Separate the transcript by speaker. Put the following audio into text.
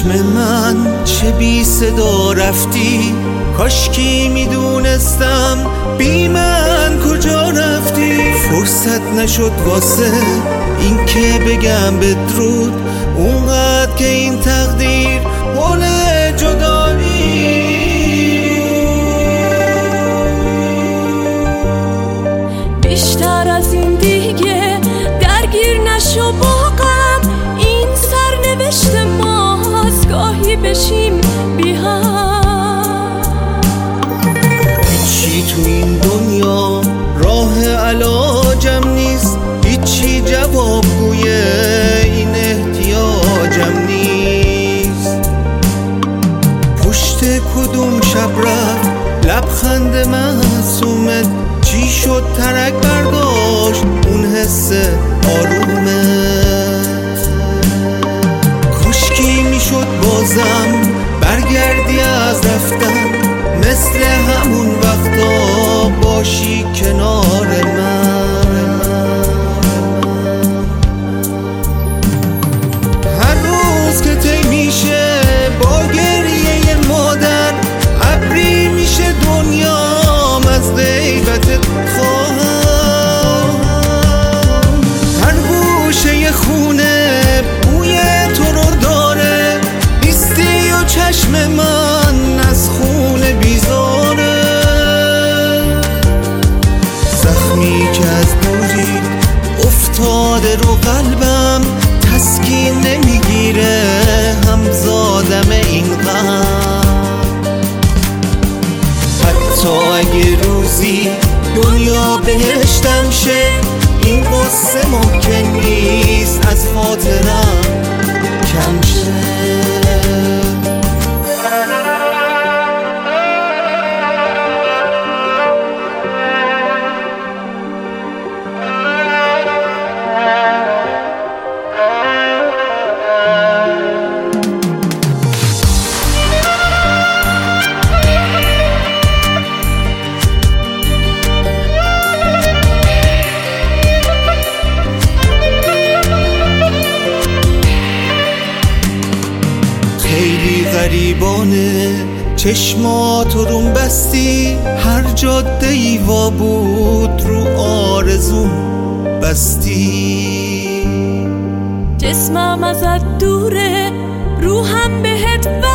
Speaker 1: چشم من چه بی صدا رفتی، کاشکی میدونستم بی من کجا رفتی. فرصت نشد واسه این که بگم بدرود، اونقدر که این تقدیر حال جدایی.
Speaker 2: بیشتر از این دیگه درگیر نشو با غم، این سرنوشت ماست گاهی بشیم بی هم.
Speaker 1: هیچی تو این دنیا راه علاجم نیست، هیچی جوابگوی این احتیاجم نیست. پشت کدوم شب رفت لبخند معصومت، چی شد ترک برداشت اون حس آرومت. کاشکی میشد بازم برگردی از رفتن، مثل همون وقتا باشی کنار من. هر روز که طی میشه با گریه مادر، ابری میشه دنیام از غیبتت خواهم. هر گوشه خونه بوی تو رو داره، نیستی و چشم من از خونه بیزاره. زخمی که از دوری افتاده رو قلبم، تسکین نمیگیره همزادم این غم. حتی اگه روزی دنیا بهشتم شه، این قصه ممکن نیست از خاطرم کم شه. خیلی غریبانه چشماتو روم بستی، هر جاده ای وا بود رو آرزوم بستی.
Speaker 2: جسمم ازت دوره، روحم بهت